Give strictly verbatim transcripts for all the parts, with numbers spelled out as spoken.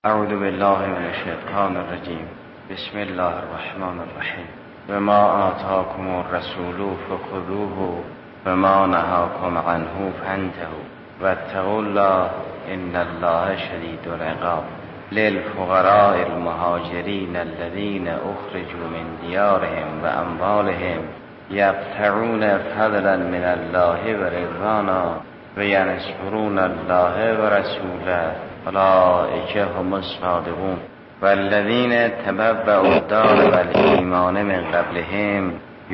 اعوذ بالله من الشیطان الرجیم. بسم الله الرحمن الرحیم. وما آتاکم الرسول فخذوه وما نهاکم عنه فانتهوا واتقوا الله ان الله شدید العقاب. للفقراء المهاجرین الذین اخرجوا من دیارهم و اموالهم یبتغون فضلا من الله و رضوانا و ینصرون الله و رسوله اولئک هم الصادقون. والذین تبوأوا الدار والایمان من قبلهم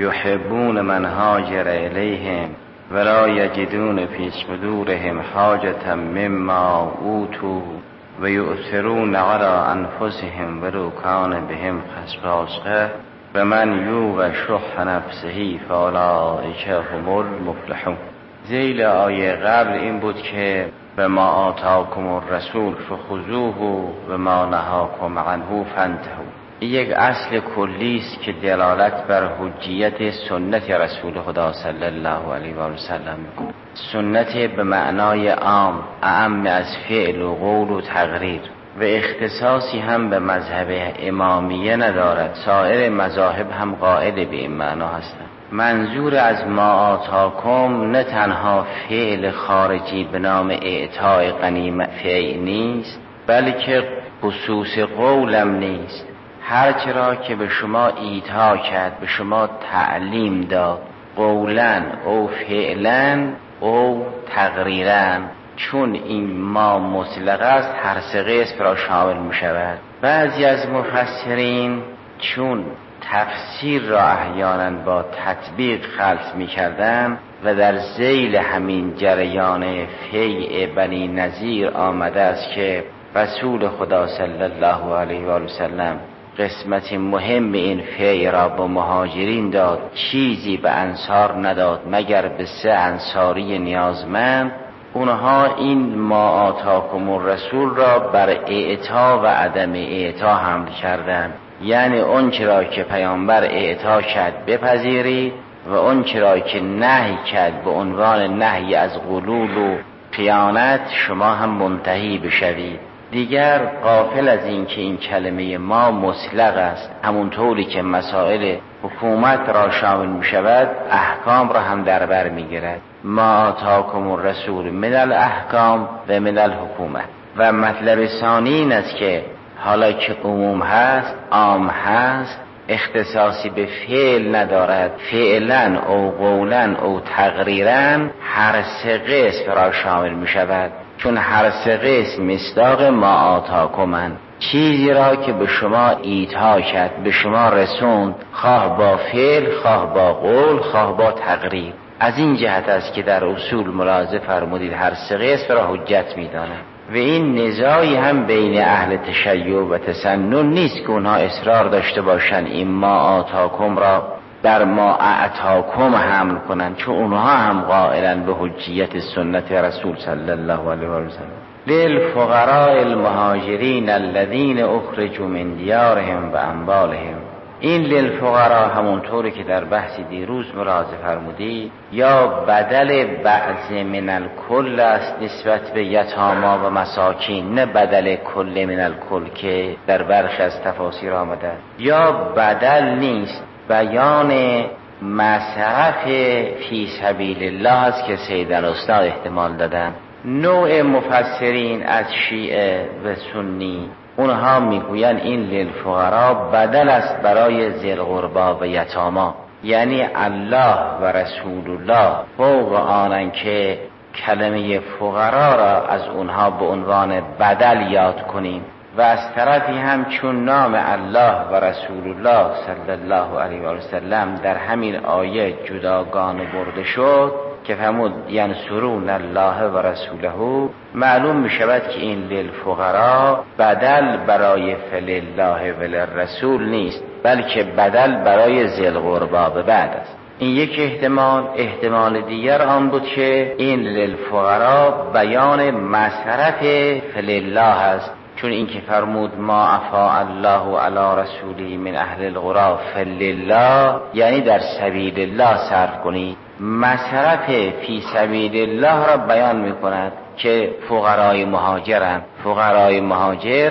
یحبون من هاجر الیهم ولا یجدون فی صدورهم حاجة مما اوتوا و یؤثرون علی انفسهم ولو کان بهم خصاصة و من یوق شح نفسه فاولئک هم المفلحون. ذیل آیه قبل این بود که به ما آتاکم الرسول فخذوه و ما نهاکم عنه فانتهوا. این یک اصل کلی است که دلالت بر حجیت سنت رسول خدا صلی الله علیه و سلم می‌کند. سنت به معنای عام، اعم از فعل و قول و تقریر و اختصاصی هم به مذهب امامیه ندارد. سایر مذاهب هم قائل به این معنا هستند. منظور از ما آتاکم نه تنها فعل خارجی به نام اعطای غنیمت فعل نیست، بلکه خصوص قولم نیست. هر چرا که به شما ایتا کرد، به شما تعلیم داد، قولاً او فعلاً او تقریراً، چون این ما مطلق است هر سه قسم را شامل می شود. بعضی از مفسرین چون تفسیر را احیانا با تطبیق خلط می کردن و در ذیل همین جریان فیع بنی نذیر آمده است که رسول خدا صلی الله علیه و سلم قسمت مهم این فیع را با مهاجرین داد، چیزی به انصار نداد مگر به سه انصاری نیازمند. اونها این ما آتاکم الرسول را بر اعطا و عدم اعطا حمل کردند، یعنی اون چرا که پیامبر اعطا کرد بپذیرید و اون چرا که نهی کرد به عنوان نهی از غلول و خیانت شما هم منتهی بشوید. دیگر غافل از این که این کلمه ما مطلق است، همونطوری که مسائل حکومت را شامل می شود احکام را هم در بر می گیرد. ما آتاکم الرسول من الاحکام و من الحکومت. و مطلب ثانی این است که حالا که عموم هست، عام هست، اختصاصی به فعل ندارد، فعلا او قولا او تقریرا هر سه قسم را شامل می شود، چون هر سه قسم مصداق ما آتاکمند. چیزی را که به شما ایتا کرد، به شما رسوند، خواه با فعل، خواه با قول، خواه با تقریر. از این جهت است که در اصول ملاحظه فرمودید هر سه قسم را حجت می دانند. و این نزاعی هم بین اهل تشیع و تسنن نیست که اونها اصرار داشته باشند این ما آتاکم را در ما اعطاکم حمل کنند، چون اونها هم قائلن به حجیت سنت رسول صلی الله علیه و سلم. للفقراء المهاجرین الذین اخرجوا من دیارهم و اموالهم. این للفقراء همونطوری که در بحث دیروز ملاحظه فرمودی یا بدل بعض من الکل است نسبت به یتاما و مساکین، نه بدل کل من الکل که در برخی از تفاسیر آمده، یا بدل نیست، بیان مصرف فی سبیل الله است که سیدن استاد احتمال دادن. نوع مفسرین از شیعه و سنی اونها میگوین این للفقراء بدل است برای ذی القربی و یتاما، یعنی الله و رسول الله فوق آنن که کلمه فقرا را از اونها به عنوان بدل یاد کنیم و از طرفی هم چون نام الله و رسول الله صلی الله علیه و سلم در همین آیه جداگانه برده شد که فرمود ینصرون الله و رسوله، معلوم می شود که این للفقراء بدل برای فلله و للرسول نیست، بلکه بدل برای ذی القربی به بعد است. این یک احتمال. احتمال دیگر آن بود که این للفقراء بیان مصرف فلله است، چون این که فرمود ما افاء الله علی رسوله من اهل القرى فلله، یعنی در سبیل الله صرف کنید. مصرف فی سبیل الله را بیان می کند که فقرای مهاجرند. فقرای مهاجر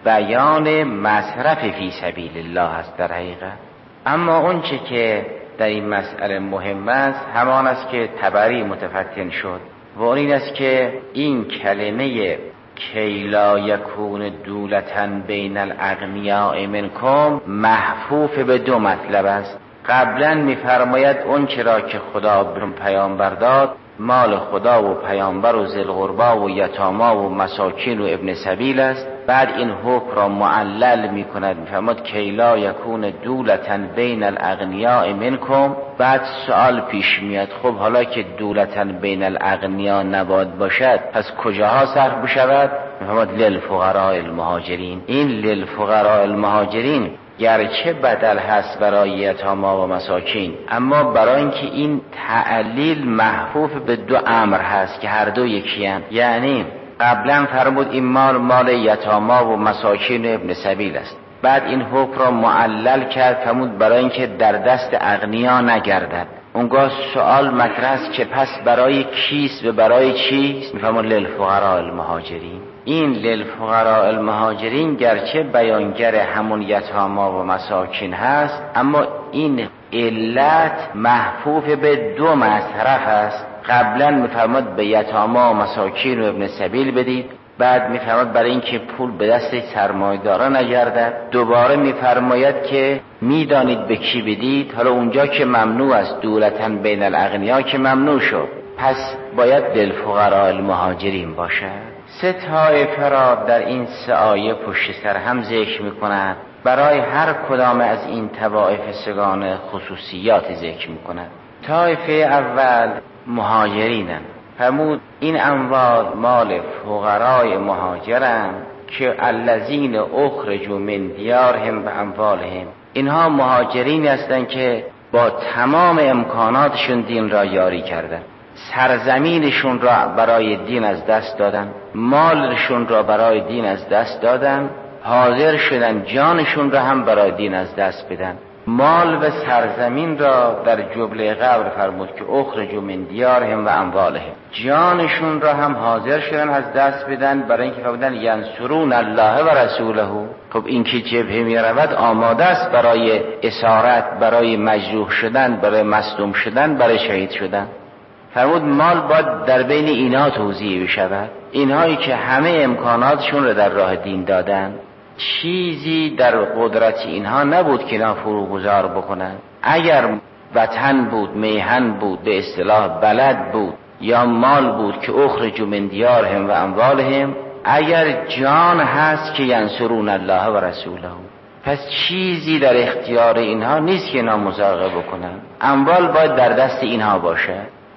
بیان مصرف فی سبیل الله است در حقیقت. اما اون چه که در این مسئله مهم است همان است که طبری متفتن شد و اون این است که این کلمه کی لا یکون دولة بین الاغنیاء منکم محفوف به دو مطلب است. قبلا می‌فرماید اون چرا که خدا به پیامبر داد مال خدا و پیامبر و ذی القربی و یتاما و مساکین و ابن سبیل است. بعد این حکم را معلل می‌کند، می‌فرماید کی لا یکون دولة بین الاغنیاء منکم. بعد سوال پیش میاد خب حالا که دولة بین الاغنیاء نباید باشد پس کجاها صرف بشود؟ می‌فرماید للفقراء المهاجرین. این للفقراء المهاجرین گرچه بدل هست برای یتاما و مساکین، اما برای اینکه این تعلیل محفوف به دو امر هست که هر دو یکی هست. یعنی قبلا فرمود این مال مال یتاما و مساکین و ابن سبیل است، بعد این حکم را معلل کرد فرمود برای اینکه در دست اغنیا نگردد. اونگاه سوال مطرح است که پس برای کیست و برای چیست؟ میفهمون للفقراء المهاجرین. این للفقراء المهاجرین گرچه بیانگر همون یتاما و مساکین هست، اما این علت محفوف به دو مصرف است. قبلا میفرماد به یتاما و مساکین و ابن سبیل بدید، بعد میفرماد برای اینکه پول به دست سرمایه‌داران نگردد. دوباره میفرماید که میدانید به کی بدید. حالا اونجا که ممنوع است دولة بین الاغنیا که ممنوع شد، پس باید للفقراء المهاجرین باشد. سه طایفه را در این سه آیه پشت سر هم ذکر میکند. برای هر کدام از این طوائف سگان خصوصیات ذکر میکند. طایفه اول مهاجرینن. فرمود این اموال مال فقرای مهاجرن که الذین اخرجوا من دیارهم و اموالهم. اینها مهاجرین هستند که با تمام امکاناتشون دین را یاری کردن، سرزمینشون را برای دین از دست دادن، مالشون را برای دین از دست دادن، حاضر شدن جانشون را هم برای دین از دست بدن. مال و سرزمین را در جمله قبل فرمود که اخرجوا من دیارهم و اموالهم. جانشون را هم حاضر شدن از دست بدن برای اینکه فرمودن ینصرون الله و رسوله. خب این که جبهه می رود آماده است برای اسارت، برای مجروح شدن، برای مصدوم شدن، برای شهید شدن. فرمود مال باید در بین اینها توزیع بشود. اینهایی که همه امکاناتشون رو در راه دین دادن، چیزی در قدرت اینها نبود که اینها فروگذار بکنن. اگر وطن بود، میهن بود، به اصطلاح بلد بود، یا مال بود که اخرجوا من دیارهم و اموالهم، اگر جان هست که ینصرون الله و رسوله، پس چیزی در اختیار اینها نیست که اینها مزارقه بکنن. اموال باید در دست اینها باشه.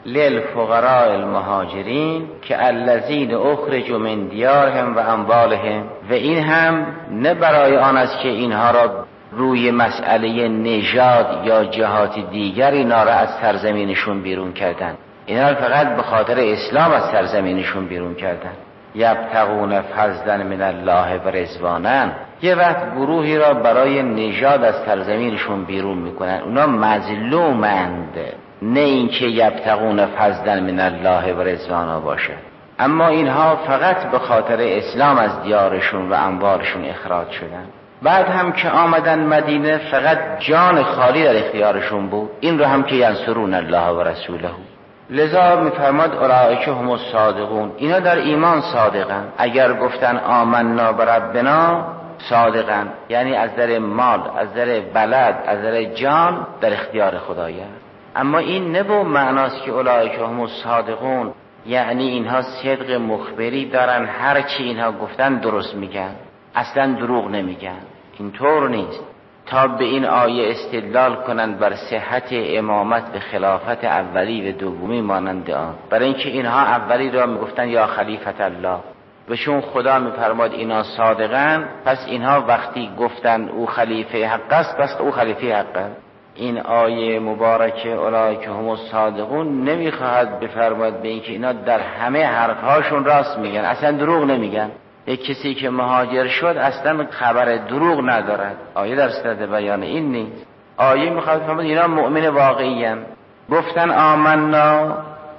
للفقراء المهاجرین که الذین اخرجوا من دیارهم و اموالهم. و این هم نه برای آن است که اینها را روی مسئله نژاد یا جهات دیگر اینا را از سرزمینشون بیرون کردن. اینا فقط به خاطر اسلام از سرزمینشون بیرون کردن. یبتغون فضلا من الله و رضوانا. یه وقت گروهی را برای نژاد از سرزمینشون بیرون میکنن، اونا مظلومند، نه اینکه یبتغون فضلا من الله و رضوانا باشه. اما اینها فقط به خاطر اسلام از دیارشون و اموالشون اخراج شدن. بعد هم که آمدن مدینه فقط جان خالی در اختیارشون بود. این رو هم که ینصرون الله و رسوله. لذا میفرماد اولئک هم الصادقون. اینا در ایمان صادقن. اگر گفتن آمنا بربنا صادقن، یعنی از در مال، از در بلد، از در جان در اختیار خدایه. اما این نه به معناست که اولئک هم الصادقون یعنی اینها صدق مخبری دارن، هر چی اینها گفتن درست میگن، اصلا دروغ نمیگن. اینطور نیست. تا به این آیه استدلال کنند بر صحت امامت و خلافت اولی و دومی مانند آن، برای اینکه اینها اولی را میگفتن یا خلیفت الله، و چون خدا میفرماد اینا صادقن، پس اینها وقتی گفتن او خلیفه حق است، پس او خلیفه حق است. این آیه مبارکه اولئک هم الصادقون نمیخواهد بفرماد به اینکه اینا در همه حرفهاشون راست میگن، اصلا دروغ نمیگن. یک کسی که مهاجر شد اصلا خبر دروغ ندارد. آیه در صدد بیان این نیست. آیه میخواد بفرماد اینا مؤمن واقعی هستند. گفتن آمنا،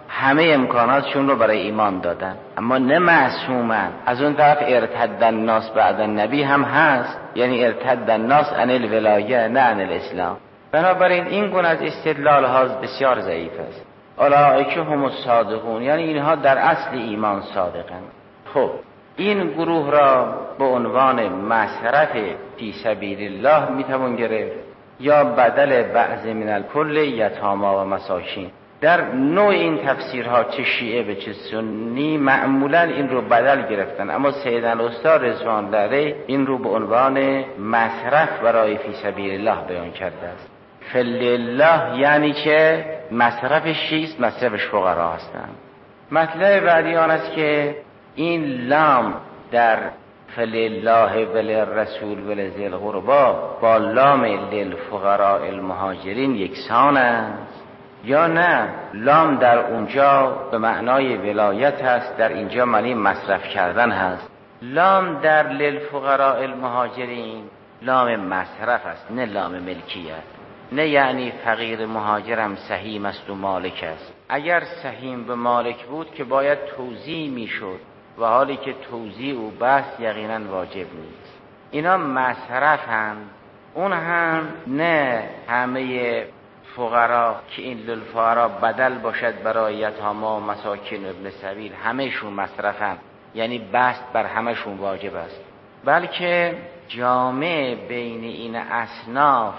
همه امکاناتشون رو برای ایمان دادن، اما نه معصومن. از اون طرف ارتد الناس بعد النبی هم هست، یعنی ارتد الناس عن الولایه نه عن الاسلام. بنابراین این گونه از استدلال ها بسیار ضعیف است. اولئک هم الصادقون، یعنی اینها در اصل ایمان صادقند. خب این گروه را به عنوان مصرف فی سبیل الله میتوان گرفت یا بدل بعض من الکل یتاما و مساکین. در نوع این تفسیرها چه شیعه به چه سنی معمولا این رو بدل گرفتن، اما سید الاستاد رضوان الله علیه این رو به عنوان مصرف برای فی سبیل الله بیان کرده است. فلله یعنی که مصرفش چیست؟ مصرفش فقرا هستند. مطلب بعدی آن است که این لام در فلله وللرسول ولذی القربی با لام للفقراء المهاجرین یکسان است یا نه؟ لام در اونجا به معنای ولایت هست، در اینجا معنی مصرف کردن هست. لام در للفقراء المهاجرین لام مصرف است، نه لام ملکیت. نه یعنی فقیر مهاجرم سهیم است و مالک است. اگر سهیم به مالک بود که باید توزیع میشد، و حالی که توزیع و بس یقینا واجب نیست. اینا مصرف هم، اون هم نه همه فقرا که این للفقرا بدل باشد برای یتاما و مساکین ابن سبیل، همهشون مصرفن، یعنی بست بر همهشون واجب است، بلکه جامع بین این اصناف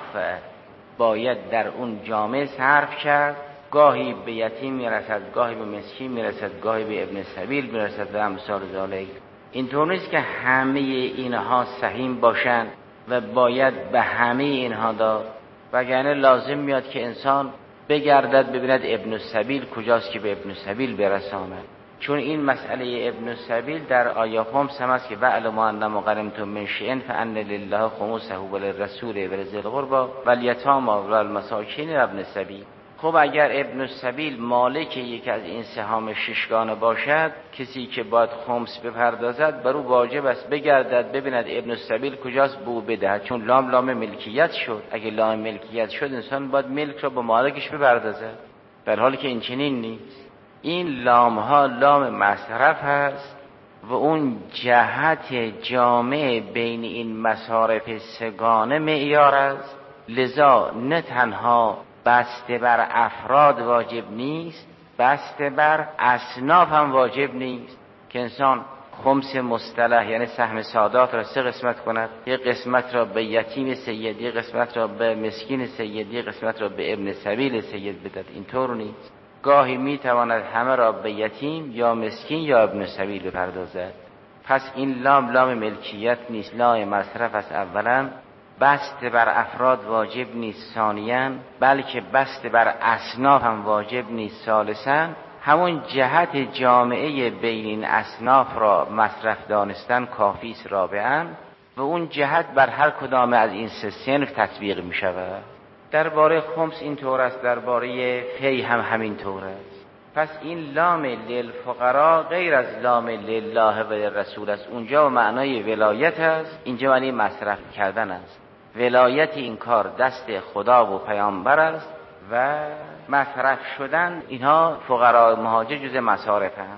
باید در اون جامع صرف کرد. گاهی به یتیم میرسد، گاهی به مسکین میرسد، گاهی به ابن سبیل میرسد و امثال ذالک. اینطور نیست که همه اینها سهیم باشند و باید به همه اینها داد، وگرنه لازم میاد که انسان بگردد ببیند ابن سبیل کجاست که به ابن سبیل برساند. چون این مسئله ابن سبیل در آیه خمس هم است که وَاعْلَمُوا أَنَّمَا غَنِمْتُم مِّن شَيْءٍ فَأَنَّ لِلَّهِ خُمُسَهُ وَلِلرَّسُولِ وَلِذِي الْقُرْبَى وَالْيَتَامَى وَالْمَسَاکِینِ وَابْنِ السَّبِیلِ. خب اگر ابن السبیل مالک یکی از این سهام ششگانه باشد، کسی که باید خمس بپردازد بر او واجب است بگردد ببیند ابن السبیل کجاست بو بدهد، چون لام لام ملکیت شد. اگه لام ملکیت شد انسان باید ملک را به مالکش بپردازد، در حالی که این چنین نیست. این لام ها لام مصرف هست و اون جهت جامع بین این مصارف سگانه معیار است. لذا نه تنها بسته بر افراد واجب نیست، بسته بر اصناف هم واجب نیست که انسان خمس مصطلح یعنی سهم سادات را سه قسمت کند، یک قسمت را به یتیم سید، یک قسمت را به مسکین سید، یک قسمت را به ابن سبیل سید بدهد. اینطور نیست. گاهی میتواند همه را به یتیم یا مسکین یا ابن سبیل بپردازد. پس این لام لام ملکیت نیست، لام مصرف است. اولا بسته بر افراد واجب نیست، ثانیاً بلکه بسته بر اصناف هم واجب نیست، ثالثاً همون جهت جامعه بین این اصناف را مصرف دانستن کافی است، رابعاً و اون جهت بر هر کدام از این سه صنف تطبیق می شود. درباره خمس این طور است، درباره فی هم همین طور است. پس این لام للفقراء غیر از لام لله و للرسول است. اونجا معنای ولایت است، اینجا معنی مصرف کردن است. ولایت این کار دست خدا و پیامبر است و مصرف شدن اینها فقراء مهاجر جز مصارف هم.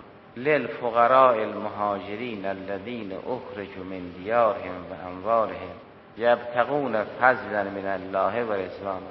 للفقراء المهاجرین الذین اخرجوا من دیارهم و اموالهم یبتغون فضلا من الله و رضوانه.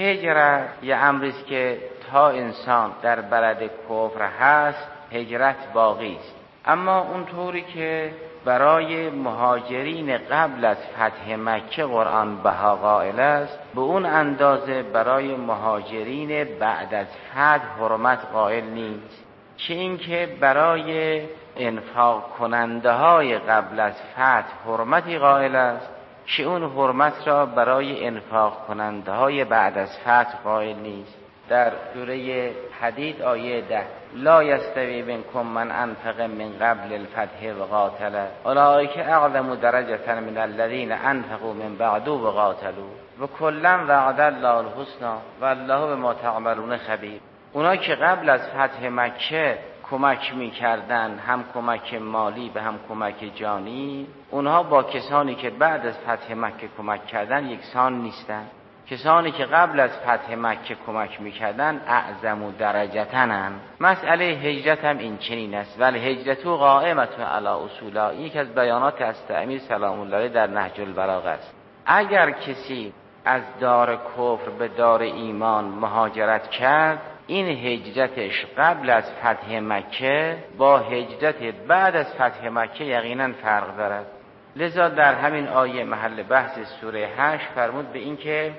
هجرت یه امری است که تا انسان در بلد کفر هست هجرت باقی است، اما اونطوری که برای مهاجرین قبل از فتح مکه قرآن بها قائل است، به اون اندازه برای مهاجرین بعد از فتح حرمت قائل نیست. چه اینکه برای انفاق کننده های قبل از فتح حرمتی قائل است، چه اون حرمت را برای انفاق کننده های بعد از فتح قائل نیست. در سوره حدید آیه ده لا یستوی منکم من انفق من قبل الفتح و قاتل اولئک اعظم درجة من الذین انفقوا من بعد و قاتلوا و کلا وعد الله الحسنی و الله بما تعملون خبیر. اونا که قبل از فتح مکه کمک می‌کردند، هم کمک مالی و هم کمک جانی، اونها با کسانی که بعد از فتح مکه کمک کردن یکسان نیستند. کسانی که قبل از فتح مکه کمک میکردن اعظم و درجتنن. مسئله هجرت هم این چنین است. ولی هجرتو قائمتون علی اصولا، یک از بیانات از امیر سلام الله علیه در نهج البلاغه است. اگر کسی از دار کفر به دار ایمان مهاجرت کرد، این هجرتش قبل از فتح مکه با هجرت بعد از فتح مکه یقینا فرق دارد. لذا در همین آیه محل بحث سوره هشت فرمود به این که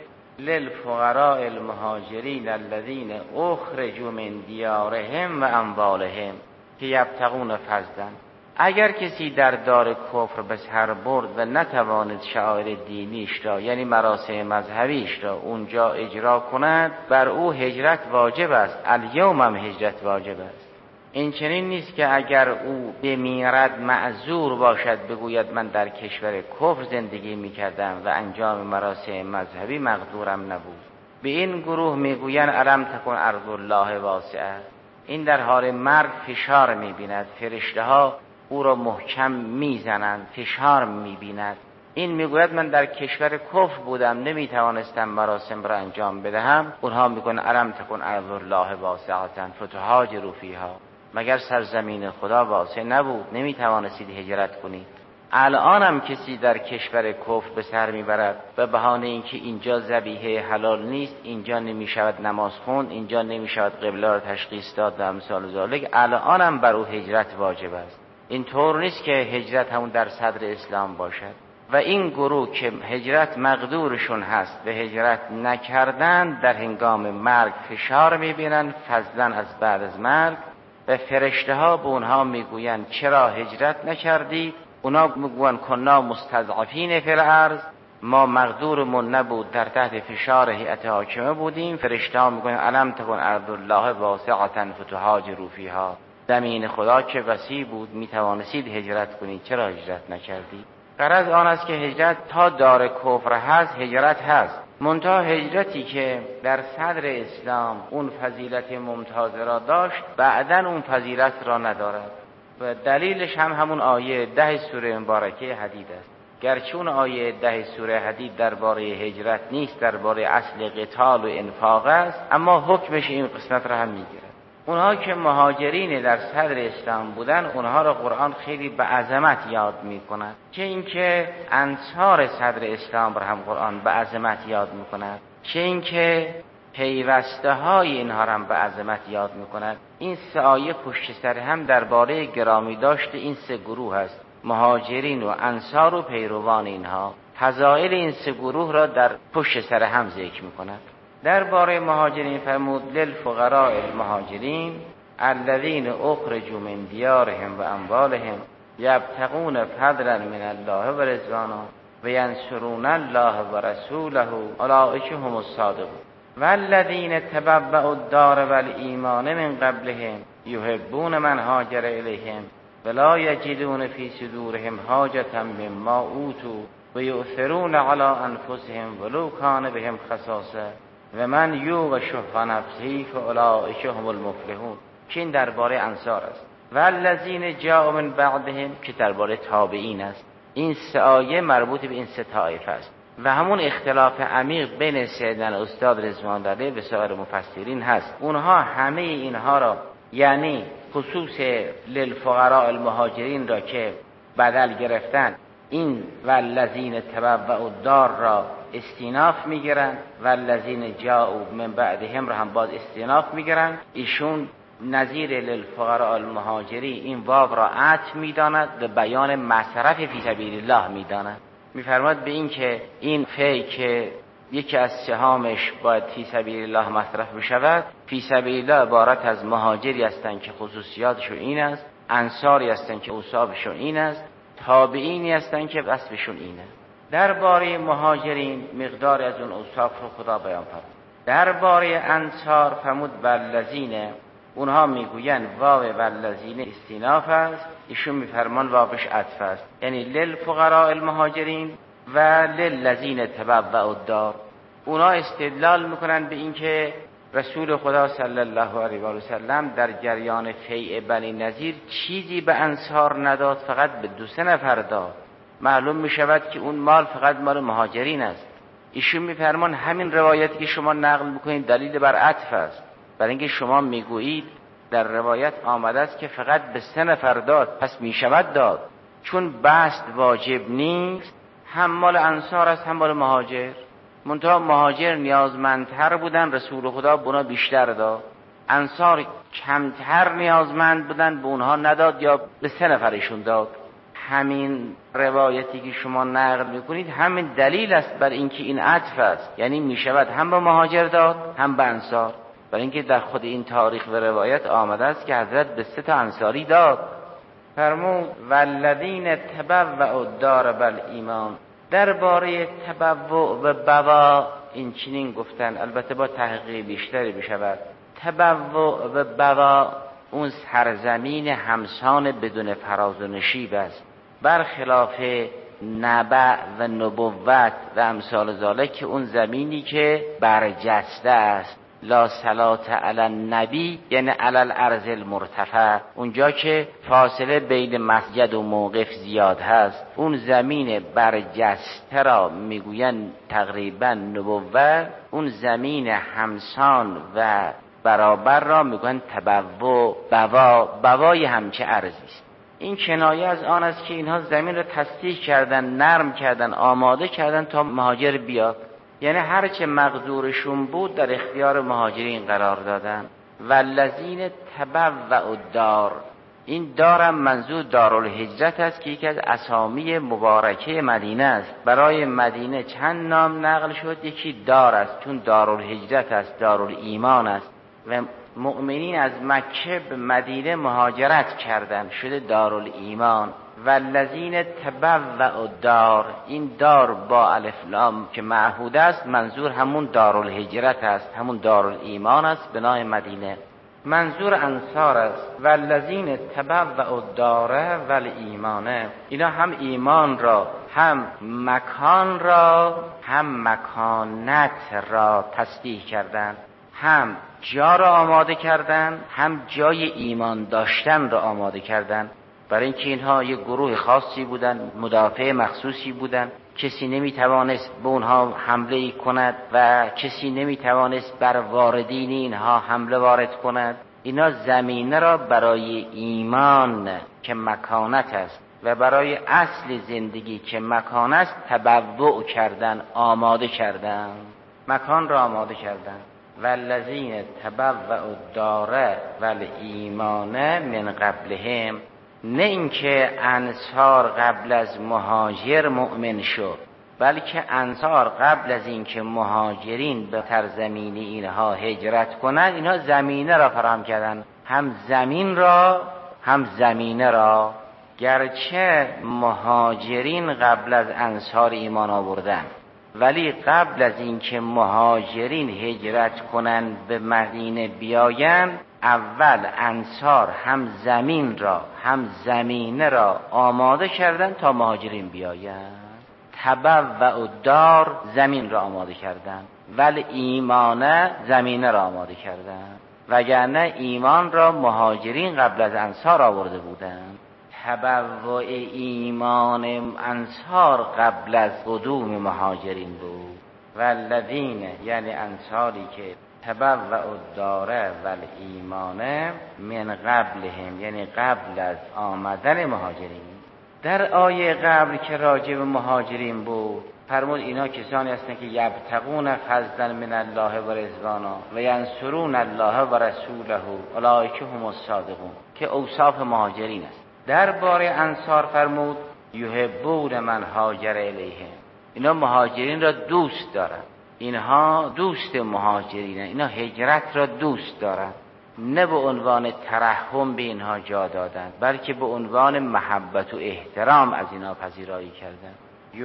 للفقراء المهاجرین الذین اخرجوا من دیارهم و اموالهم که یبتغون فضلا. اگر کسی در دار کفر به سر برد و نتواند شعائر دینیش را یعنی مراسم مذهبیش را اونجا اجرا کند، بر او هجرت واجب است. الیوم هم هجرت واجب است. این چنین نیست که اگر او بمیرد معذور باشد بگوید من در کشور کفر زندگی میکردم و انجام مراسم مذهبی مقدورم نبود. به این گروه میگویند الم تکن ارض الله واسعه. این در حال مرگ فشار میبیند، فرشته ها او را محکم میزنند، فشار میبیند. این میگوید من در کشور کفر بودم، نمیتوانستم مراسم را انجام بدهم. اونها میگن الم تکن ارض الله واسعه فتهاجروا فیها. مگر سرزمین خدا واسع نبود؟ نمیتوانستید هجرت کنید؟ الان هم کسی در کشور کفر به سر میبرد به بهانه اینکه اینجا ذبیحه حلال نیست، اینجا نمیشود نماز خوند، اینجا نمیشود قبله را تشخیص داد و امثال ذالک، الان هم بر او هجرت واجب است. این طور نیست که هجرت همون در صدر اسلام باشد. و این گروه که هجرت مقدورشون هست به هجرت نکردن، در هنگام مرگ فشار میبینن فضلا از بعد از مرگ، و فرشته ها به اونها میگویند چرا هجرت نکردی؟ اونا میگویند کنا مستضعفین فی الارض، ما مقدورمون نبود، در تحت فشار هیئت حاکمه بودیم. فرشته ها میگویند الم تکن ارض الله واسعه فتهاجروا فیها. زمین خدا که وسیع بود میتوانستید هجرت کنید، چرا هجرت نکردید؟ غرض آن است که هجرت تا دار کفر هست هجرت هست، منتها هجرتی که در صدر اسلام اون فضیلت ممتاز را داشت بعداً اون فضیلت را ندارد. و دلیلش هم همون آیه ده سوره مبارکه حدید است. گرچه اون آیه ده سوره حدید درباره هجرت نیست، درباره اصل قتال و انفاق است، اما حکمش این قسمت را هم میگیرد. اونها که مهاجرین در صدر اسلام بودن، اونها را قرآن خیلی به عظمت یاد میکند، چه اینکه انصار صدر اسلام را هم قرآن به عظمت یاد میکند، چه اینکه پیوسته های اینها را هم به عظمت یاد میکند. این سه آیه پشت سر هم درباره گرامی داشت این سه گروه است، مهاجرین و انصار و پیروان اینها. فضائل این سه گروه را در پشت سر هم ذکر میکند. درباره مهاجرین فرمود للفقراء المهاجرین الذین اخرجوا من دیارهم و اموالهم یبتغون فضلا من الله و رضوانا و ینصرون الله و رسوله اولئک هم الصادقون والذین تبوأوا الدار والایمان من قبلهم یحبون من هاجر الیهم ولا یجدون فی صدورهم حاجة مما اوتوا و یؤثرون علی انفسهم ولو کان بهم خصاصه و من یوق شح نفسه فاولئک هم المفلحون. که این درباره انصار است. والذین جاءوا من بعدهم که درباره تابعین است. این سه آیه مربوط به این سه طایفه است و همون اختلاف عمیق بین سیدنا استاد رضوان الله علیه و سایر مفسرین هست. اونها همه اینها را یعنی خصوص للفقراء المهاجرین را که بدل گرفتن، این والذین تبوأوا الدار را استیناف میگیرن، والذین جاءوا من بعدهم را هم باز استیناف میگیرن. ایشون نظیر للفقراء المهاجرین این واو را عطف میداند و بیان مصرف فی سبیل الله میداند. میفرماد به این که این فی که یکی از سهامش باید فی سبیل الله مصرف بشود، فی سبیل الله عبارت از مهاجری هستند که خصوصیاتشون این است، انصاری هستند که اوصافشون این است، تابعینی هستند که وصفشون اینه. درباره مهاجرین مقدار از اون اوصاف رو خدا بیان فرمود. درباره انصار فرمود والذین، اونها میگوین واو والذین استیناف است، ایشون میفرمان واوش عطف است، یعنی للفقراء المهاجرین و للذین تبوأوا الدار. اونها استدلال میکنن به اینکه رسول خدا صلی الله علیه و سلم در جریان فیء بنی نضیر چیزی به انصار نداد، فقط به دو سه نفر داد. معلوم می شود که اون مال فقط مال مهاجرین است. ایشون میفرمان همین روایتی که شما نقل میکنید دلیل بر عطف است، برای اینکه شما میگویید در روایت آمده است که فقط به سه نفر داد، پس میشود داد. چون بست واجب نیست، هم مال انصار است هم مال مهاجر، منتها مهاجر نیازمندتر بودن، رسول خدا به اونا بیشتر داد. انصار کمتر نیازمند بودن، به اونها نداد یا به سه نفرشون داد. همین روایتی که شما نقل میکنید همین دلیل است بر اینکه این عطف است، یعنی میشود هم به مهاجر داد هم به انصار، برای اینکه در خود این تاریخ و روایت آمده است که حضرت به سه تا انصاری داد. فرمود والذین تبوأوا الدار بالایمان. درباره تبوع و بوا این چنین گفتن، البته با تحقیق بیشتری بشود. تبوع و بوا اون سرزمین همسان بدون فراز و نشیب است، برخلاف نبع و نبوت و امثال ذالک که اون زمینی که برجسته است. لا صلات علی النبی یعنی علی الارض المرتفع، اونجا که فاصله بین مسجد و موقف زیاد هست، اون زمین برجسته را میگوین تقریبا نبوت، اون زمین همسان و برابر را میگوین تبوع. بوا بوای همچه ارضی است. این کنایه از آن است که اینها زمین را تصدیق کردن، نرم کردن، آماده کردن تا مهاجر بیاد، یعنی هرچه مقدورشون بود در اختیار مهاجرین قرار دادن. والذین تبوأوا الدار، این دارم منظور دارالهجرت است که یکی از اسامی مبارکه مدینه است. برای مدینه چند نام نقل شد، یکی دار است چون دارالهجرت است، دارالایمان است و مؤمنین از مکه به مدینه مهاجرت کردند، شده دارالایمان. والذین تبوأوا الدار، این دار با الف لام که معهود است منظور همون دارالهجرت است، همون دارالایمان است، بنای مدینه. منظور انصار است. والذین تبوأوا الدار والایمان، اینا هم ایمان را، هم مکان را، هم مکانت را تصدیق کردند، هم جا را آماده کردند، هم جای ایمان داشتن را آماده کردند. برای اینکه اینها یک گروه خاصی بودن، مدافع مخصوصی بودن، کسی نمیتوانست به اونها حمله کند و کسی نمیتوانست بر واردین اینها حمله وارد کند. اینا زمینه را برای ایمان که مکانت است و برای اصل زندگی که مکان است تبوع کردن، آماده کردن، مکان را آماده کردن. والذین تبوأوا الدار والایمان من قبلهم، نه اینکه انصار قبل از مهاجر مؤمن شد، بلکه انصار قبل از اینکه مهاجرین به سرزمین اینها هجرت کنند، اینها زمینه را فراهم کردند، هم زمین را هم زمینه را. گرچه مهاجرین قبل از انصار ایمان آوردند، ولی قبل از اینکه مهاجرین هجرت کنند به مدینه بیایند، اول انصار هم زمین را هم زمینه را آماده کردند تا مهاجرین بیایند. تبوأوا الدار زمین را آماده کردند، ولی ایمان زمینه را آماده کردند، وگرنه ایمان را مهاجرین قبل از انصار آورده بودند. تبوء ایمان انصار قبل از قدوم مهاجرین بود. والذین یعنی انصاری که تبوأوا الدار والایمان من قبلهم یعنی قبل از آمدن مهاجرین. در آیه قبل که راجع به مهاجرین بود فرمود اینا کسانی هستند که یبتغون فضلا من الله و رضوانا و ینصرون الله و رسوله اولئک هم الصادقون، که اوصاف مهاجرین است. درباره انصار فرمود یحبون من هاجر الیهم، اینا مهاجرین را دوست دارند، اینها دوست مهاجرین، اینا هجرت را دوست دارند، نه به عنوان ترحم به اینها جا دادند، بلکه به عنوان محبت و احترام از اینها پذیرایی کردند.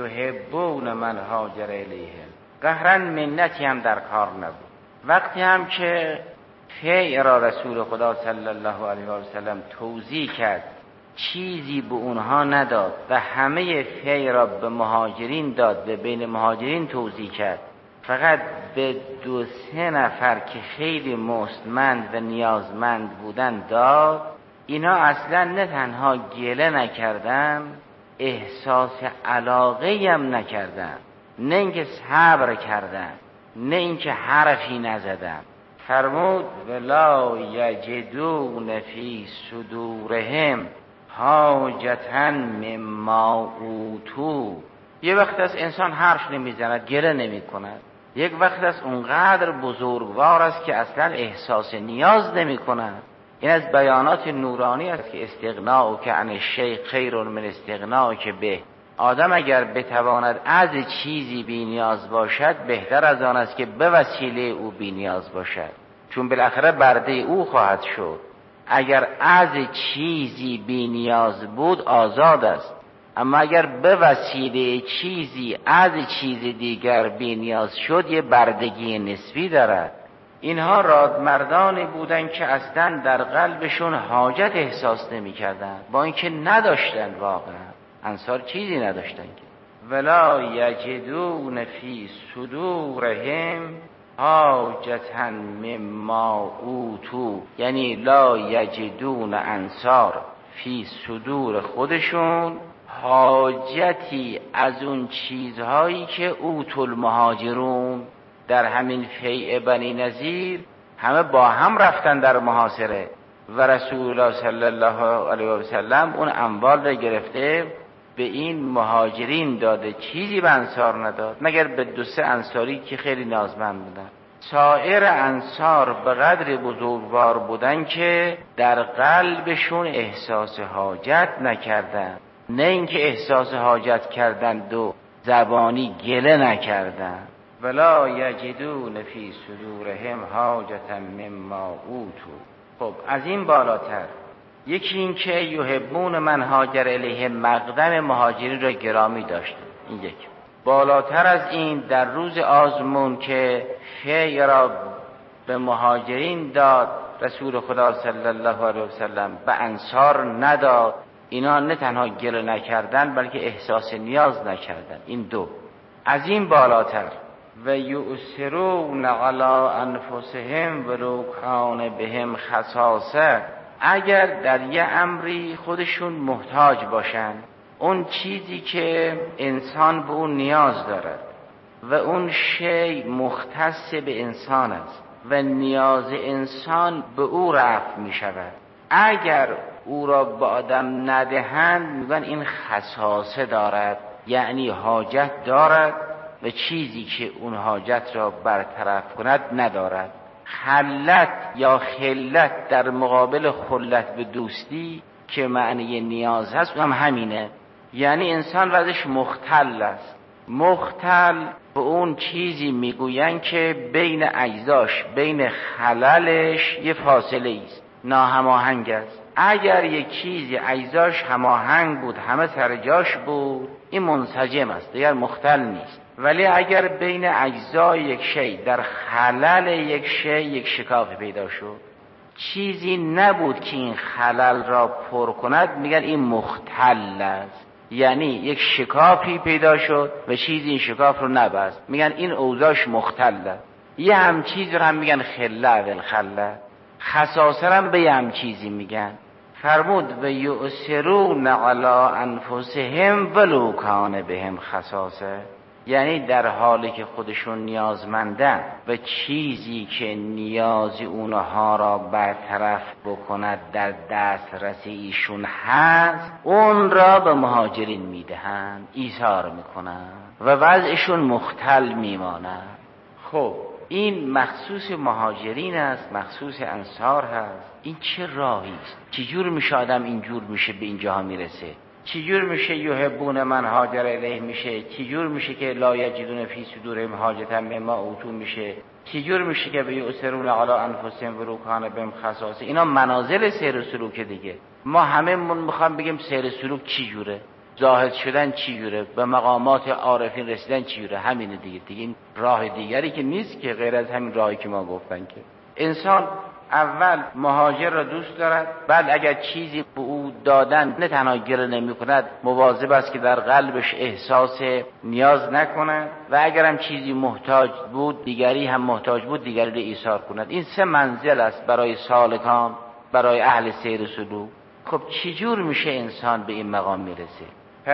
یحبون من هاجر الیهم، قهرن منتی هم در کار نبود. وقتی هم که فیع را رسول خدا صلی الله علیه و سلم توضیح کرد، چیزی به اونها نداد و همه فیع را به مهاجرین داد، به بین مهاجرین توضیح کرد، فقط به دو سه نفر که خیلی مستمند و نیازمند بودن داد. اینا اصلا نه تنها گله نکردن، احساس علاقه هم نکردن، نه اینکه صبر کردن، نه اینکه حرفی نزدن. فرمود ولا یجدون فی صدورهم حاجتا مما اوتوا. یه وقت از انسان حرف نمیزند، گله نمی کند. یک وقت از اونقدر بزرگوار است که اصلا احساس نیاز نمی کند. این از بیانات نورانی است که استغناء که عن الشیء خیر من استغناء که به. آدم اگر بتواند از چیزی بی نیاز باشد بهتر از آن است که به وسیله او بی نیاز باشد، چون بالاخره برده او خواهد شد. اگر از چیزی بی نیاز بود آزاد است، اما اگر به وسیله چیزی از چیز دیگر بی نیاز شد یه بردگی نسبی دارد. اینها رادمردانی بودن که اصلا در قلبشون حاجت احساس نمی کردن، با اینکه نداشتن. واقعا انصار چیزی نداشتن که ولا یجدون فی صدورهم حاجتا مما اوتوا، یعنی لا یجدون انصار فی صدور خودشون حاجتی از اون چیزهایی که اوتوا المهاجرون در همین فیع بنی نضیر همه با هم رفتن در محاصره و رسول الله صلی الله علیه و سلم اون اموال را گرفته به این مهاجرین داده، چیزی به انصار نداد مگر به دو سه انصاری که خیلی نیازمند بودن. سایر انصار به قدر بزرگوار بودن که در قلبشون احساس حاجت نکردن، نه اینکه احساس حاجت کردن دو زبانی گله نکردن. ولا یجدون فی صدورهم حاجتا مما اوتوا. خب از این بالاتر یکی این که یحبون من هاجر الیهم مقدم مهاجرین را گرامی داشته. این یک. بالاتر از این در روز آزمون که فی را به مهاجرین داد رسول خدا صلی الله علیه وسلم به انصار نداد، اینا نه تنها گله نکردن بلکه احساس نیاز نکردن. این دو. از این بالاتر و یؤثرون علی انفسهم ولو کان بهم خصاصه، اگر در یه امری خودشون محتاج باشن، اون چیزی که انسان به اون نیاز دارد و اون شی مختص به انسان است و نیاز انسان به او رفع می شود، اگر او را به آدم ندهند میگن این خصاصه دارد، یعنی حاجت دارد و چیزی که اون حاجت را برطرف کند ندارد. خلت یا خلت در مقابل خلت به دوستی که معنی نیاز هست هم همینه، یعنی انسان وضعش مختل است. مختل به اون چیزی میگوین که بین اجزاش بین خللش یه فاصله است، ناهماهنگ است. اگر یک چیزی اجزاش هماهنگ بود، همه سر جاش بود، این منسجم است، دیگر مختل نیست. ولی اگر بین اجزای یک شی در خلل یک شی یک شکاف پیدا شد، چیزی نبود که این خلل را پر کند، میگن این مختل است، یعنی یک شکافی پیدا شد و چیزی این شکاف رو نبست، میگن این اوضاعش مختله. یه هم چیز رو هم میگن خله و الخله، خصاصه هم به یه هم چیزی میگن. فرمود و یؤثرون علی انفسهم ولو کان بهم خصاصه، یعنی در حالی که خودشون نیازمندن و چیزی که نیاز اونها را برطرف بکند در دسترس ایشون هست، اون را به مهاجرین میدهند، ایثار میکنند و وضعشون مختل میماند. خب این مخصوص مهاجرین است، مخصوص انصار هست. این چه راهی است؟ چجور میشه آدم اینجور میشه به اینجاها میرسه؟ چجور میشه یحبون من هاجر الیه میشه؟ چجور میشه که لا یجدون فی صدورهم حاجتا مما اوتوا میشه؟ چجور میشه که به یؤثرون علی انفسهم ولو کان بهم خصاصه؟ اینا منازل سیر و سلوک دیگه. ما همه من میخوام بگیم سیر و سلوک چی جوره، زاهد شدن چی جوره، به مقامات عارفین رسیدن چی جوره، همینه دیگه. دیگه این راه دیگری که نیست که غیر از همین راهی که ما گفتن. که انسان اول مهاجر را دوست دارد، بعد اگر چیزی به او دادن نه تنها گله نمی کند، مواظب است که در قلبش احساس نیاز نکند و اگر هم چیزی محتاج بود، دیگری هم محتاج بود، دیگری را ایثار کند. این سه منزل است برای سالکان، برای اهل سیر و سلوک. خب چجور میشه انسان به این مقام میرسه؟ فرمود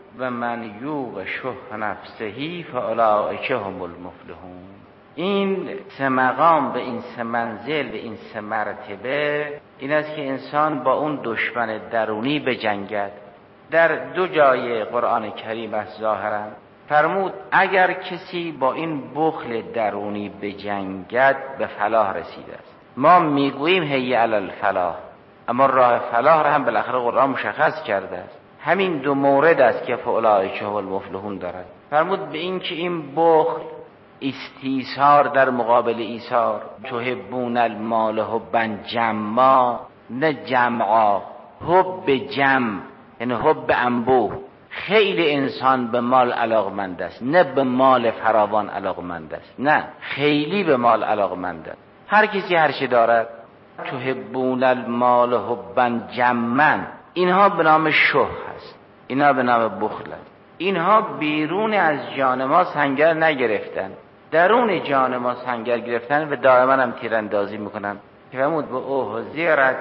و من یوق شح نفسه فاولئک هم المفلحون. این سه مقام و این سه منزل و این سه مرتبه این است که انسان با اون دشمن درونی بجنگد. در دو جای قرآن کریم است ظاهرا فرمود اگر کسی با این بخل درونی بجنگد به فلاح رسیده است. ما میگوییم هی علی الفلاح، اما راه فلاح را هم بالاخره قرآن مشخص کرده است. همین دو مورد است که فاولئک هم المفلحون دارد. فرمود به این که این بخل استیثار در مقابل ایثار، تحبون المال حبا جما، نه جمعا، حب جمع یعنی حب انبوه. خیلی انسان به مال علاقمند است، نه به مال فراوان علاقمند است، نه خیلی به مال علاقمند است. هر کسی هر چه دارد. تحبون المال حبا جما، اینها به نام شح هست، اینها به نام بخل است. اینها بیرون از جان ما سنگر نگرفتن، درون جان ما سنگر گرفتن و دائما هم تیراندازی میکنن. که فرمود به احضرت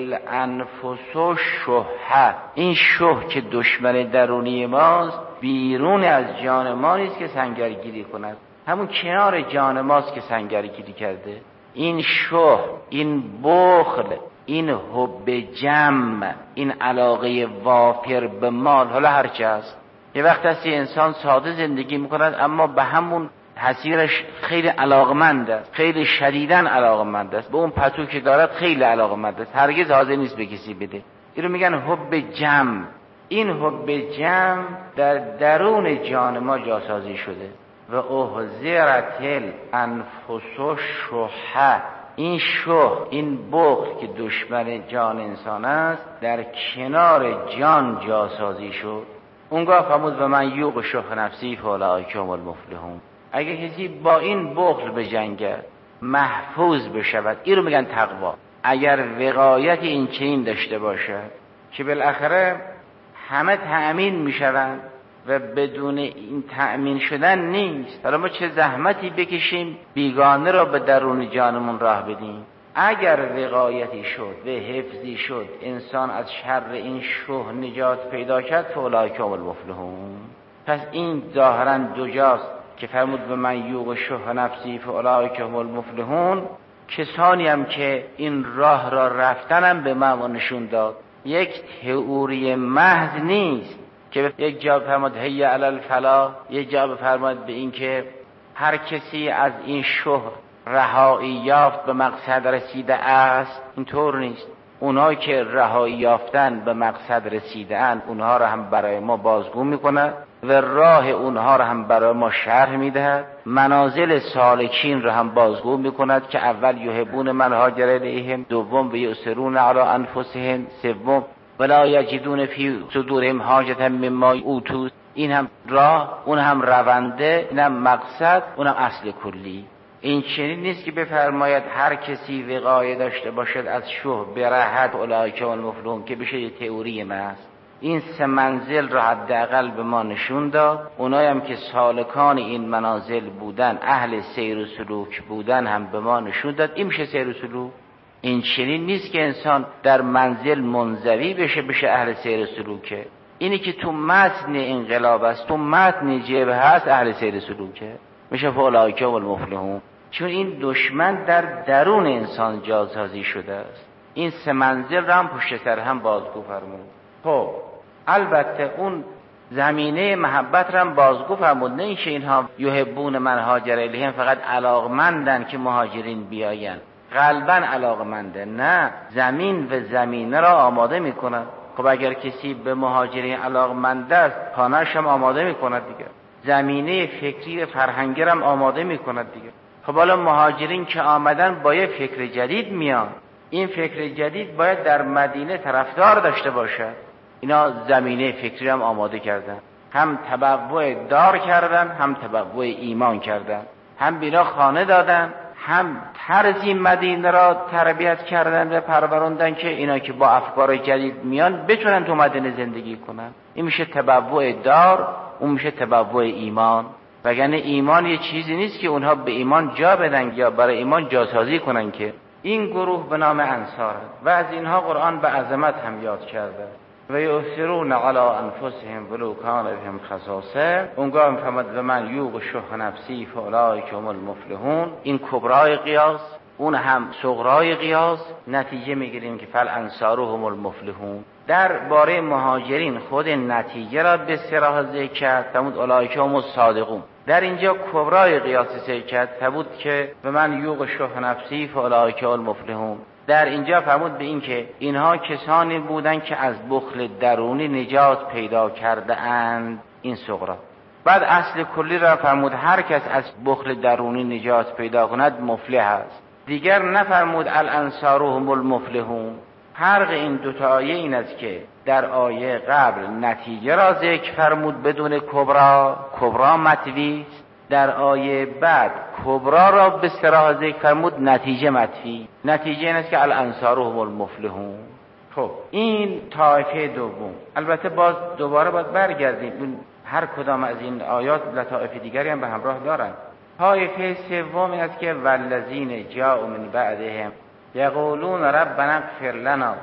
الانفس شح، این شح که دشمن درونی ماست بیرون از جان ما نیست که سنگرگیری کند، همون کنار جان ماست که سنگرگیری کرده. این شح، این بخل، این حب جمع، این علاقه وافر به مال، حالا هرچه است. یه وقت هستی انسان ساده زندگی میکند اما به همون حسیرش خیلی علاقمند است، خیلی شدیداً علاقمند است، به اون پتو که دارد خیلی علاقمند است، هرگز حاضر نیست به کسی بده. اینو میگن حب جمع. این حب جمع در درون جان ما جاسازی شده. و احضرت الانفس شح، این شح، این بخل که دشمن جان انسان است در کنار جان جاسازی شد. اونگاه فرمود و من یوق شح نفسی فاولئک هم المفلحون. اگه کسی با این بخل بجنگد محفوظ بشود، این رو میگن تقوا. اگر وقایت این چنین داشته باشد که بالاخره همه تأمین میشوند و بدون این تأمین شدن نیست، حالا ما چه زحمتی بکشیم بیگانه را به درون جانمون راه بدیم. اگر وقایتی شد و حفظی شد انسان از شر این شح نجات پیدا کرد فاولئک هم المفلحون. پس این ظاهرا دو جاست که فرمود به من یوق شح نفسی فاولئک هم المفلحون. کسانی هم که این راه را رفتنم به ما نشون داد. یک تئوری محض نیست که یک جا فرمود هی علی الفلاح، یک جا فرمود به این که هر کسی از این شح رهایی یافت به مقصد رسیده است. اینطور نیست. اونایی که رهایی یافتن به مقصد رسیده اند اونها را هم برای ما بازگو میکنه و راه اونها را هم برای ما شرح میدهد. منازل سالکین را هم بازگو میکند که اول یحبون من هاجر الیهم، دوم و یؤثرون علی انفسهم، سوم ولا یجدون فی صدورهم حاجة مما اوتوا. این هم راه، اون هم رونده، این هم مقصد، اون هم اصل کلی. این چنین نیست که بفرماید هر کسی وقایه داشته باشد از شح برهد اولئک هم المفلحون که بشه یه تئوری محض. این سه منزل را حداقل به ما نشون داد. اونایی هم که سالکان این منازل بودن، اهل سیر و سلوک بودن هم به ما نشون داد این میشه سیر و سلوک. این چنین نیست که انسان در منزل منزوی بشه بشه اهل سیر و سلوکه. اینی که تو متن انقلاب است، تو متن جبهه هست، اهل سیر و سلوکه، میشه فاولئک هم المفلحون. چون این دشمن در درون انسان جاسازی شده است. این سه منزل را هم پشت سر هم بازگو فرمود. خب البته اون زمینه محبت را هم بازگو فرمود. نه اینکه اینها یحبون من هاجر الیهم فقط علاقمندن که مهاجرین بیاین، قلبا علاقمنده، نه، زمین و زمینه را آماده میکنن. خب اگر کسی به مهاجرین علاقمند است خانه‌اش هم آماده میکند دیگه، زمینه فکری و فرهنگی هم آماده میکند دیگه. خب حالا مهاجرین که آمدن با یه فکر جدید میان، این فکر جدید باید در مدینه طرفدار داشته باشد. اینا زمینه فکری هم آماده کردن، هم تبوع دار کردن، هم تبوع ایمان کردن، هم بینا خانه دادن، هم طرزی مدینه را تربیت کردن و پروروندن که اینا که با افکار جدید میان بتونن تو مدینه زندگی کنن. این میشه تبوع دار، اون میشه تبوع ایمان. وگرنه ایمان یه چیزی نیست که اونها به ایمان جا بدن یا برای ایمان جاسازی کنن. که این گروه به نام انصار و از اینها قرآن به عظمت هم یاد کرده. و یؤثرون علی انفسهم ولو کان بهم خصاصه. اونگاه میفهمد و من یوق شح نفسی فاولئک هم المفلحون. این کبرای قیاس، اون هم صغرای قیاس. نتیجه میگیریم که فل انصارهم المفلحون. در باره مهاجرین خود نتیجه را به صراحت ذکر کرد، فرمود اولئک هم الصادقون. در اینجا کبرای قیاس ذکر کرد، فرمود که و من یوق شح نفسی فاولئک هم المفلحون. در اینجا فرمود به این که اینها کسانی بودند که از بخل درونی نجات پیدا کرده اند. این صغرا. بعد اصل کلی را فرمود هر کس از بخل درونی نجات پیدا کند مفلح است. دیگر نفرمود الانصارهم المفلحون. فرق این دو تا آیه این است که در آیه قبل نتیجه را ذکر فرمود بدون کبرا، کبرا مطوی است. در آیه بعد کبرا را به صراحت ذکر فرمود، نتیجه مطوی. نتیجه این است که الانصارهم المفلحون. خب این طایفه دوم. البته باز دوباره باید برگردیم، هر کدام از این آیات لطائف دیگری هم به همراه دارند. طایفه سوم این است که والذین جاءوا من بعدهم یقولون ربنا اغفر لنا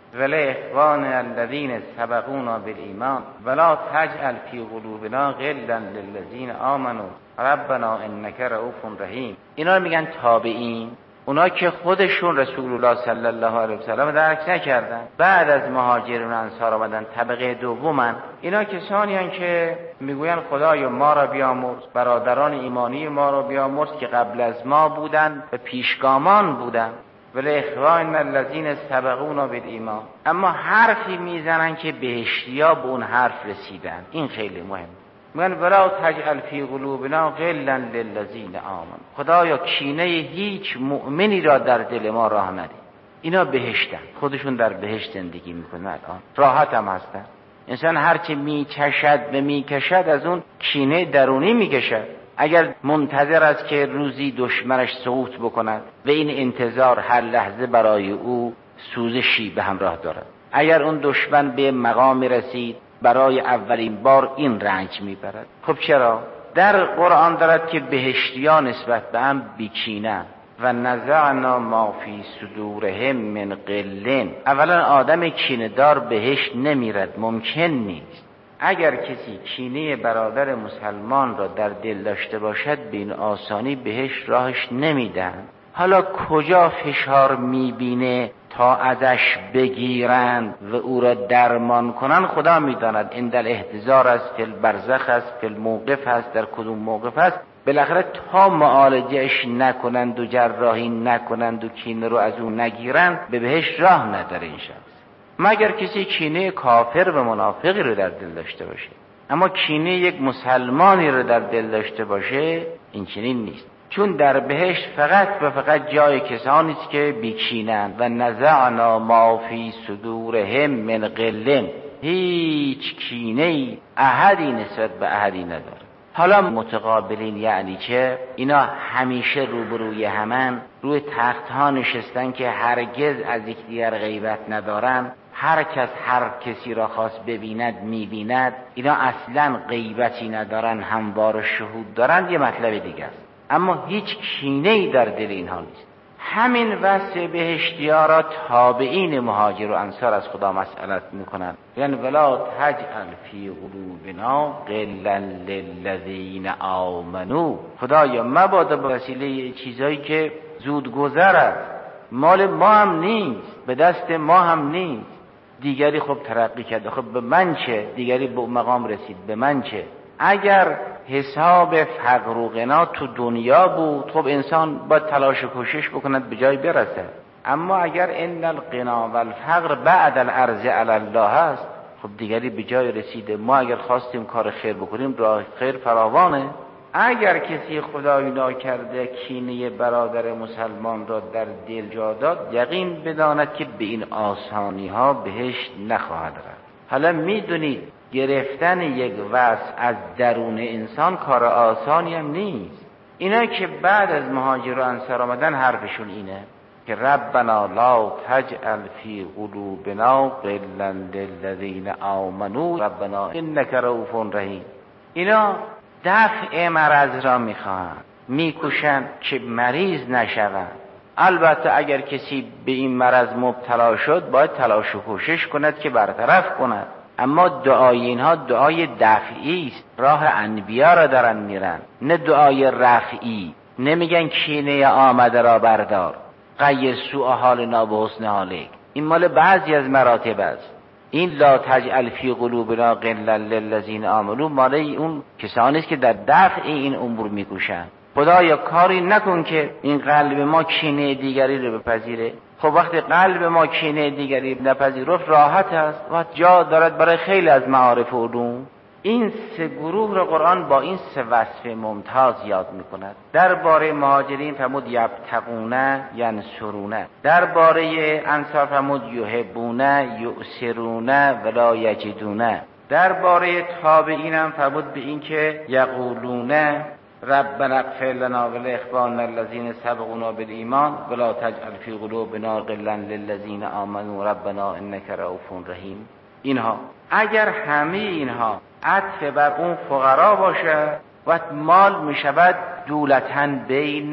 ولاخواننا الذین سبقونا بالایمان ولا تجعل فی قلوبنا غلا للذین آمنوا ربنا انک رؤوف رحیم. اینا میگن تابعین، اونا که خودشون رسول الله صلی الله علیه و سلم درک نکردن، بعد از مهاجرین و انصار آمدن، طبقه دومن. اینا کسانی هستند که میگوین خدایا ما را بیامرز، برادران ایمانی ما را بیامرز که قبل از ما بودن و پیشگامان بودن، ولاخواننا الذین سبقونا بالایمان. اما حرفی میزنن که بهشتیا به اون حرف رسیدن. این خیلی مهم. من ولا تجعل فی قلوبنا غلا للذین آمنوا. خدایا کینه هیچ مؤمنی را در دل ما راه نده. اینا بهشتن، خودشون در بهشت زندگی میکنن، الان راحت هم هستن. انسان هرچی میچشد و میکشد از اون کینه درونی میکشد. اگر منتظر است که روزی دشمنش سقوط بکند و این انتظار هر لحظه برای او سوزشی به همراه دارد، اگر اون دشمن به مقامی رسید برای اولین بار این رنج میبرد. خب چرا؟ در قرآن دارد که بهشتیان نسبت به هم بیکینه و نزعنا ما فی صدورهم من غل. اولا آدم کینه‌دار بهشت نمیرد، ممکن نیست. اگر کسی کینه برادر مسلمان را در دل داشته باشد به این آسانی بهشت راهش نمیدن. حالا کجا فشار میبینه تا ازش بگیرند و او را درمان کنند خدا میداند. عند الاحتضار است، فی البرزخ است، فی الموقف است، در کدوم موقف است. بالاخره تا معالجهش نکنند و جراحی نکنند و کینه رو از او نگیرند به بهشت راه نداره این شخص. مگر کسی کینه کافر و منافقی رو در دل داشته باشه. اما کینه یک مسلمانی رو در دل داشته باشه این چنین نیست. چون در بهشت فقط و فقط جای کسانی است که بیکینند و نزعنا ما فی صدورهم من غل. هیچ کینه‌ای احدی نسبت به احدی نداره. حالا متقابلین یعنی چه؟ اینا همیشه روبروی همن، روی تخت ها نشستن که هرگز از یکدیگر غیبت ندارن. هر کس هر کسی را خواست ببیند میبیند. اینا اصلا غیبتی ندارن، هموار شهود دارن. یه مطلب دیگه است. اما هیچ کینه‌ای در دل اینها نیست. همین وصف بهشتی‌ها را تابعین مهاجر و انصار از خدا مسئلت میکنن، یعنی ولا تجعل فی قلوبنا غلا للذین آمنوا. خدایا مبادا به وسیله چیزایی که زود گذر است، مال ما هم نیست، به دست ما هم نیست. دیگری خب ترقی کرده، خب به من چه؟ دیگری به مقام رسید، به من چه؟ اگر حساب فقر و غنا تو دنیا بود خب انسان باید تلاش و کوشش بکند به جای برسه. اما اگر ان الغنا و الفقر بعد العرض علی الله است، خب دیگری به جای رسیده. ما اگر خواستیم کار خیر بکنیم راه خیر فراوانه. اگر کسی خدای ناکرده کینه برادر مسلمان را در دل جا داد، یقین بداند که به این آسانی ها بهشت نخواهد رفت. حالا میدونید گرفتن یک وصف از درون انسان کار آسانی هم نیست. اینا که بعد از مهاجر و انصار آمدن حرفشون اینه که ربنا لا تجعل فی قلوبنا غلا للذین آمنوا ربنا انک رؤوف رحیم. اینا دفع مرض را میخواهند، میکوشند که مریض نشوند. البته اگر کسی به این مرض مبتلا شد باید تلاش و کوشش کند که برطرف کند، اما دعای اینها دعای دفعی است، راه انبیا را دارن میرن، نه دعای رفعی. نمیگن کینه آمده را بردار، غیر سوء حالنا به حسن حالک. این مال بعضی از مراتب است. این لا تجعل فی قلوبنا غلا للذین آمنوا مال اون کسانی است که در دفع این امور میکوشند. خدایا کاری نکن که این قلب ما کینه دیگری رو بپذیره. خب وقتی قلب ما کینه دیگری نپذیرفت راحت است و جا دارد برای خیلی از معارف و علوم. این سه گروه را قرآن با این سه وصف ممتاز یاد میکند. درباره مهاجرین فرمود یبتغون ینصرون، درباره انصار فرمود یحبون یؤثرون ولا یجدون، درباره تابعین هم فرمود به این که یقولون ربنا اغفر لنا ولاخواننا الذین سبقونا بالایمان ولا تجعل فی قلوبنا غلا للذین آمنوا ربنا انک رؤوف رحیم. اینها اگر همه اینها عطف بر اون فقرا باشه و مال می شود دولتن بین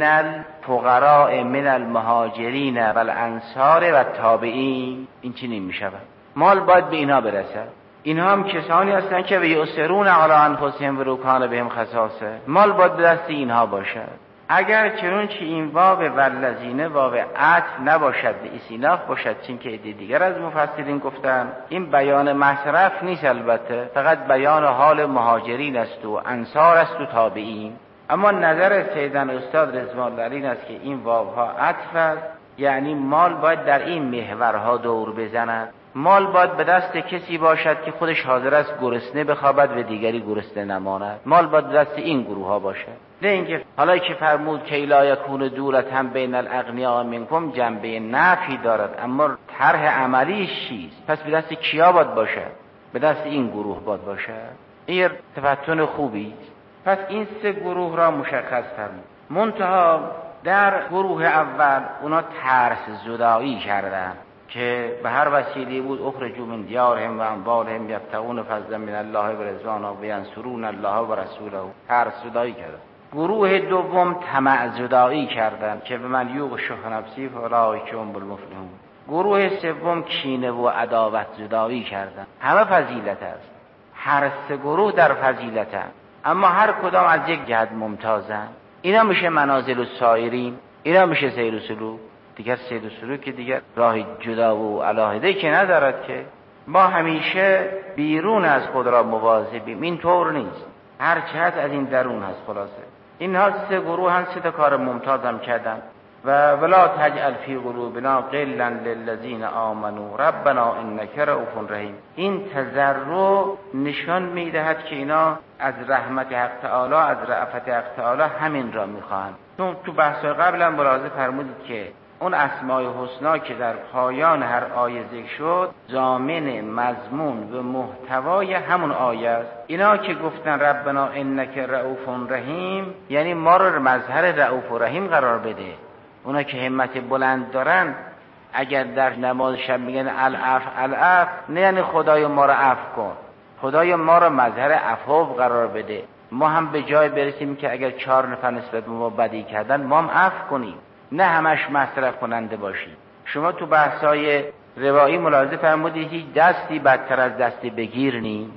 الفقراء من المهاجرین و الانصار و تابعین، این چنین می شود. مال باید به اینها برسه. اینها هم کسانی هستن که به یؤثرون علی انفسهم ولو کان بهم خصاصه، مال باید به دست اینها باشه. اگر چنانچه این واو والذین واو عطف نباشد به استئناف باشد، چون که دیگر از مفسرین گفتن این بیان مصرف نیست، البته فقط بیان حال مهاجرین است و انصار است و تابعین. اما نظر سیدن استاد رضوان الله علیه است که این واوها عطف است، یعنی مال باید در این محورها دور بزند. مال باید به دست کسی باشد که خودش حاضر است گرسنه بخوابد و دیگری گرسنه نماند. مال باید دست این گروه ها باشد، نه اینکه حالا که فرمود که لا یکون دولت هم بین الاغنیاء منکم جنبه نفی دارد، اما طرح عملیش چیست؟ پس به دست کیا باید باشد؟ به دست این گروه باید باشد. این تفتن خوبی است. پس این سه گروه را مشخص فرمود. منتها در گروه اول اونا ترس زدایی کردن که به هر وسیله بود اخرجوا من دیارهم و اموالهم یبتغون فضلا من الله و رضوانا و ینصرون الله و رسوله، ترس زدایی کردن. گروه دوم طمع زدایی کردند که به من یوق شح نفسی فاولئک هم المفلحون. گروه سوم کینه و عداوت زدایی کردند. همه فضیلت است، هر سه گروه در فضیلتند، اما هر کدام از یک جهت ممتازند. اینا میشه منازل السائرین، اینا میشه سیر و سلوک. دیگر سیر و سلوک که دیگر راه جدا و علاهده که ندارد که ما همیشه بیرون از خود را مواظبیم. این طور نیست، هر جهت از این درون هست. خلاصه اینها سه گروه هم سه تا کار ممتاز هم کردن. و ولا تجعل فی قلوبنا غلا للذین آمنوا ربنا انک رؤوف رحیم. این تضرع نشان میدهد که اینا از رحمت حق تعالی، از رأفت حق تعالی همین را میخواهند. چون تو بحث قبل هم ملاحظه فرمودید که اون اسماء حسنا که در پایان هر آیه ذکر شد ضامن مضمون و محتوای همون آیه است. اینا که گفتن ربنا انک رؤوف رحیم یعنی ما رو مظهر رؤوف و رحیم قرار بده. اونا که همت بلند دارن اگر در نماز شب میگن العف العف، نه یعنی خدای ما رو عفو کن، خدای ما رو مظهر عفو قرار بده. ما هم به جای برسیم که اگر چهار نفر نسبت به ما بدی کردن ما هم عفو کنیم، نه همش مصرف کننده باشیم. شما تو بحثای روایی ملاحظه فرمودید هیچ دستی بدتر از دستی بگیر نیست.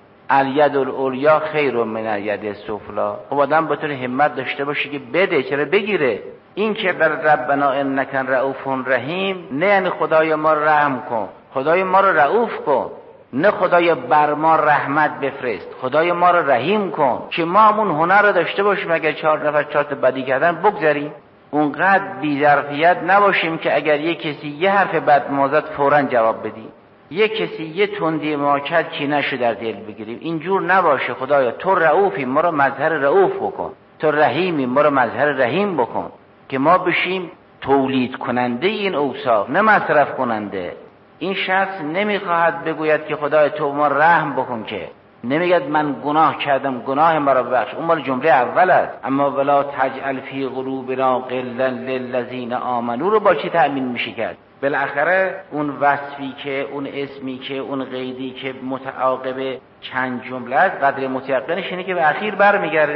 الید العلیا خیر من الید السفلی. خب آدم بتونه همت داشته باشه که بده، چرا بگیره. این که در ربنا انک رؤوف رحیم نه یعنی خدای ما رو رحم کن، خدای ما رو رؤوف کن، نه خدای بر ما رحمت بفرست، خدای ما رو رحیم کن که ما همون هنر رو داشته باشیم اگر چهار نفر چهار تا بدی کردن بگذاریم. اونقدر بی‌ظرفیت نباشیم که اگر یک کسی یه حرف بد مازد فوراً جواب بدیم، یک کسی یه تندی ما کرد که نشو در دل بگیریم. اینجور نباشه. خدایا تو رؤوفی، ما رو مظهر رؤوف بکن، تو رحیمی، ما رو مظهر رحیم بکن که ما بشیم تولید کننده این اوصاف نه مصرف کننده. این شخص نمیخواهد بگوید که خدای تو ما رحم بکن، که نمیگد من گناه کردم گناه مرا ببخش، اون مال جمله اول است. اما ولا تجعل فی قلوبنا غلا للذین آمنوا رو با چی تأمین میشه کرد؟ بالاخره اون وصفی که اون اسمی که اون قیدی که متعاقب چند جمله است قدر متیقنش اینه که به اخیر برمیگرده.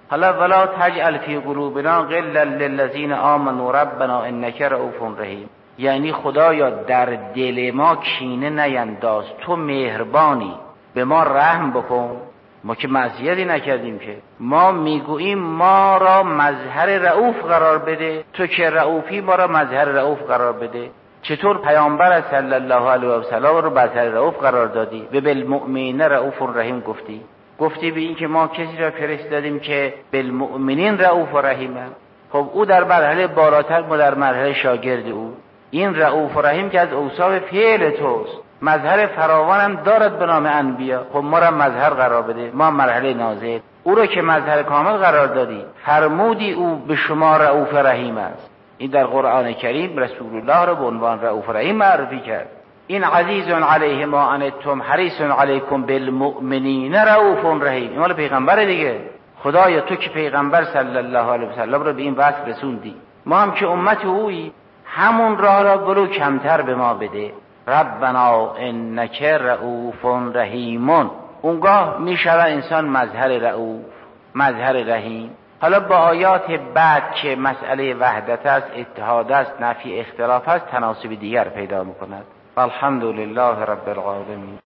حالا ولا تجعل فی قلوبنا غلا للذین آمنوا ربنا انک رؤوف رحیم، یعنی خدایا در دل ما کینه نینداز، تو مهربانی، به ما رحم بکن. ما که معصیتی نکردیم، که ما میگوییم ما را مظهر رؤوف قرار بده، تو که رؤوفی ما را مظهر رؤوف قرار بده. چطور پیامبر صلی الله علیه و سلم رو مظهر رؤوف قرار دادی؟ و بالمؤمنین رؤوف رحیم گفتی. گفتی به این که ما کسی را فرستادیم که بالمؤمنین رؤوف و رحیمه. خب او در مرحله بالاتر، ما در مرحله شاگرد او. این رؤوف و رحیم که از اوصاف فعل توست، مظهر فراوان هم دارد به نام انبیا. خب ما را مظهر قرار بده، ما مرحله نازل. او را که مظهر کامل قرار دادی، فرمودی او به شما رؤوف رحیم است. این در قرآن کریم رسول الله را به عنوان رؤوف رحیم معرفی کرد. این عزیز علیه ما عنتم حریص علیکم بالمؤمنین رؤوف رحیم. این مال پیغمبر دیگه. خدایا تو که پیغمبر صلی الله علیه و سلم رو به این وصف رسوندی، ما هم که امت اویی، همون راه را برو، کمتر به ما بده. ربنا انک رؤوف رحیم. اونگاه میشود انسان مظهر رؤوف، مظهر رحیم. حالا با آیات بعد که مسئله وحدت است، اتحاد است، نفی اختلاف است، تناسب دیگر پیدا میکند. الحمد لله رب العالمین.